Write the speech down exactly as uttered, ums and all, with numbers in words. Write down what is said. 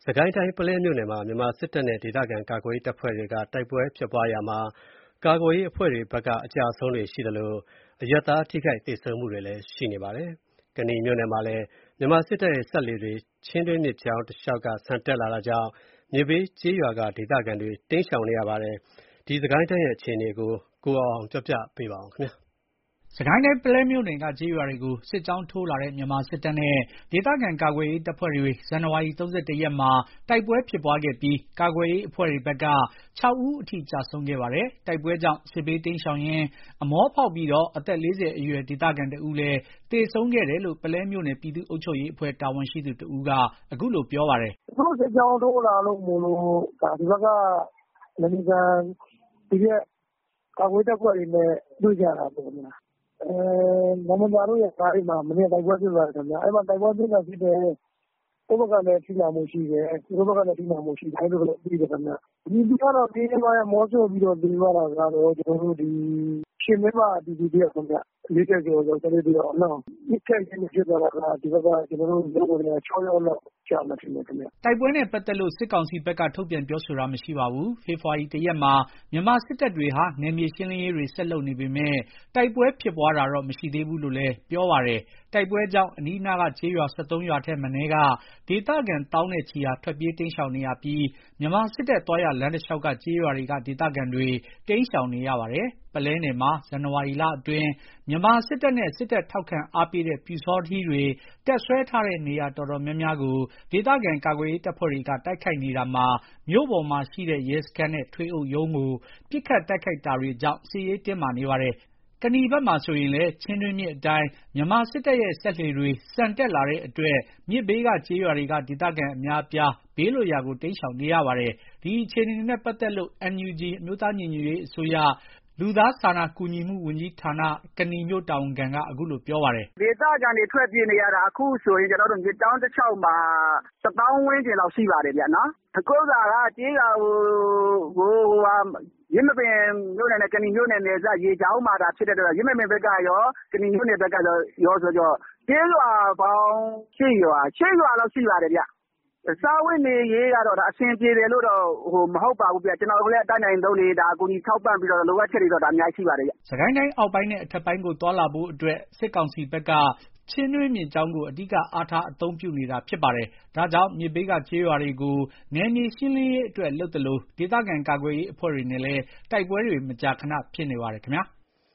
စစ်ကိုင်းတိုင်း ပုလဲမြို့နယ်မှာမြန်မာစစ်တပ်နဲ့ဒေသခံကာကွယ်ရေးတပ်ဖွဲ့တွေကတိုက်ပွဲဖြစ်ပွားရာမှာကာကွယ်ရေးအဖွဲ့တွေဘက်က အကျအဆုံးတွေရှိသလို အရပ်သားထိခိုက်သေဆုံးမှုတွေလည်းရှိနေပါတယ်။ ကနီမြို့နယ်မှာလည်းမြန်မာစစ်တပ်ရဲ့စက်လှေတွေ ချင်းတွင်းမြစ်ကြောင်းတလျှောက်ကဆန်တက်လာတာကြောင့် မြစ်ဘေးကျေးရွာကဒေသခံတွေတိမ်းရှောင်နေရပါတယ်။ စစ်ကိုင်းတိုင်းအခြေအနေကို ကိုအောင်အောင်က ပြောပြပါမယ်။စစ်ကိုင်းတိုင်း ပုလဲမြို့နယ်ကကျေးရွာတွေကို စစ်ကြောင်းထိုးလာတဲ့မြန်မာစစ်တပ်နဲ့ဒေသခံကာကွယ်ရေးတပ်ဖွဲ့တွေ ဇန်နဝါရီ ၃၁ ရက်မှာတိုက်ပွဲဖြစ်ပွားခဲ့ပြီး ကာကွယ်ရေးအဖွဲ့တွေဘက်က ၆ ဦးအထိကျဆုံးခဲ့ပါတယ်။ တိုက်ပွဲကြောင့်စစ်ဘေးတိမ်းရှောင်ရင်း အမောဖောက်ပြီး အသက် ၄၀ အရွယ်ဒေသခံတဦးလည်းသေဆုံးခဲ့တယ်လို့ ပုလဲမြို့နယ်ပြည်သူ့အုပ်ချုပ်ရေးအဖွဲ့တာဝန်ရှိသူတဦးက အခုလိုပြောပါတယ်။ “သူတို့စစ်ကြောင်းထိုးလာလို့မို့လို့ဒီဘက်ကနယ်မြေခံ ပီဒီအက်ဖ် ကာကွယ်ရေးတပ်ဖွဲ့တွေနဲ့တွေ့ကြတာပေါ့ဗျာ။ နောင်မညာတို့ရဲ့ကားတွေမှာ မနေ့ကတိုက်ပွဲဖြစ်သွားတယ်ခင်ဗျ။ အဲ့မှာတိုက်ပွဲပြင်းထန်ဖြစ်တယ်။ ကိုယ့်ဘက်ကလည်းထိမှန်မှုရှိတယ်။ သူတို့ဘက်ကလည်းထိမှန်မှုရှိတယ်။ အဲ့လိုတော့သိတယ်ခင်ဗျ။ ပြည်သူကတော့ပြေးရင်းလွှားရင်းမောဆော့ပြီးတော့သေသွားတာကတော့ ကျွန်တော်တို့ဒီချင်းတွင်းမပြည်သူတယောက်ခင်ဗျ။ ၄၀ ကျော်ယောက်ကျားလေးတယောက် ပစ်ခတ်ရင်းဖြစ်သွားတာက ဒီဘက်ကကျွန်တော်တို့လုပ်ဖော်ကိုင်ဖက် ၆ ယောက်လောက်ကျမယ်ထင်တယ်ခင်ဗျ။ ” တိုက်ပွဲနဲ့ပတ်သက်လို့ စစ်ကောင်စီဘက်ကထုတ်ပြန်ပြောဆိုတာမရှိပါဘူး။ ဖေဖော်ဝါရီ ၁ ရက်မှာ မြန်မာစစ်တပ်တွေဟာ နယ်မြေရှင်းလင်းရေးတွေဆက်လုပ်နေပေမယ့် တိုက်ပွဲဖြစ်ပွားတာတော့မရှိသေးဘူးလို့လည်းပြောပါတယ်။ တိုက်ပွဲကြောင့်အနီးနားကကျေးရွာ ၁၃ ရွာထက်မနည်းက ဒေသခံသောင်းနဲ့ချီဟာ ထွက်ပြေးတိမ်းရှောင်နေရပြီး မြန်မာစစ်တပ်သွားရာလမ်းတလျှောက်ကကျေးရွာတွေကဒေသခံတွေတိမ်းရှောင်နေရပါတယ်။ ပုလဲနယ်မှာ ဇန်နဝါရီလအတွင်း မြန်မာစစ်တပ်နဲ့ စစ်တပ်ထောက်ခံအားပေးတဲ့ပျူစောထီးတွေ တပ်စွဲထားတဲ့နေရာတော်တော်များများကို ဒေသခံကာကွယ်ရေးတပ်ဖွဲ့တွေကတိုက်ခိုက်နေတာမှာ မြို့ပေါ်မှာရှိတဲ့ရဲစခန်းနဲ့ ထွေအုပ်ရုံးကို ပစ်ခတ်တိုက်ခိုက်တာတွေကြောင့် စစ်ရေးတင်းမာနေပါတယ်။ ကနီဘက်မှာဆိုရင်လည်း ချင်းတွင်းမြစ်အတိုင်း မြန်မာစစ်တပ်ရဲ့စက်လှေတွေ ဆန်တက်လာတဲ့အတွက် မြစ်ဘေးကကျေးရွာတွေကဒေသခံအများအပြား ဘေးလွတ်ရာကိုတိမ်းရှောင်နေရပါတယ်။ ဒီအခြေအနေတွေနဲ့ပတ်သက်လို့ အန်ယူဂျီ အမျိုးသားညီညွတ်ရေးအစိုးရ လူသားစာနာကူညီမှုဝန်ကြီးဌာန ကနီမြို့တာဝန်ခံက အခုလိုပြောပါတယ်။ “ဒေသခံတွေထွက်ပြေးနေရတာ အခုဆိုရင်ကျွန်တော်တို့မြစ်ကြောင်းတလျှောက်မှာ တသောင်းဝန်းကျင်လောက်ရှိပါတယ်ဗျနော်။ အခုကကျေးရွာကို ယင်းမာပင်မြို့နယ်နဲ့ကနီမြို့နယ်နယ်စပ်ရေကြောင်းမှာသာဖြစ်တဲ့အတွက် ယင်းမာပင်ဘက်ကရော ကနီမြို့နယ်ဘက်ကရောဆိုတော့ ကျေးရွာပေါင်း ၈ ရွာ ၈ ရွာလောက်ရှိပါတယ်ဗျ။ စားဝတ်နေရေးကတော့အဆင်ပြေတယ်လို့တော့မဟုတ်ပါဘူးဗျ။ ကျွန်တော်တို့လည်းအတတ်နိုင်ဆုံးလေကူညီထောက်ပံ့ပြီးတော့လိုအပ်ချက်တွေတော့အများကြီးရှိပါတယ်ဗျ။ ” စစ်ကိုင်းတိုင်းအောက်ပိုင်းနဲ့အထက်ပိုင်းကိုသွားလာဖို့အတွက် စစ်ကောင်စီဘက်က ချင်းတွင်းမြစ်ကြောင်းကို အဓိကအားထားအသုံးပြုနေတာဖြစ်ပါတယ်။ ဒါကြောင့် မြစ်ဘေးကကျေးရွာတွေကို နယ်မြေရှင်းလင်းရေးအတွက်လုပ်သလို ဒေသခံကာကွယ်ရေးအဖွဲ့တွေနဲ့လည်း တိုက်ပွဲတွေမကြာခဏဖြစ်နေပါတယ်ခင်ဗျာ။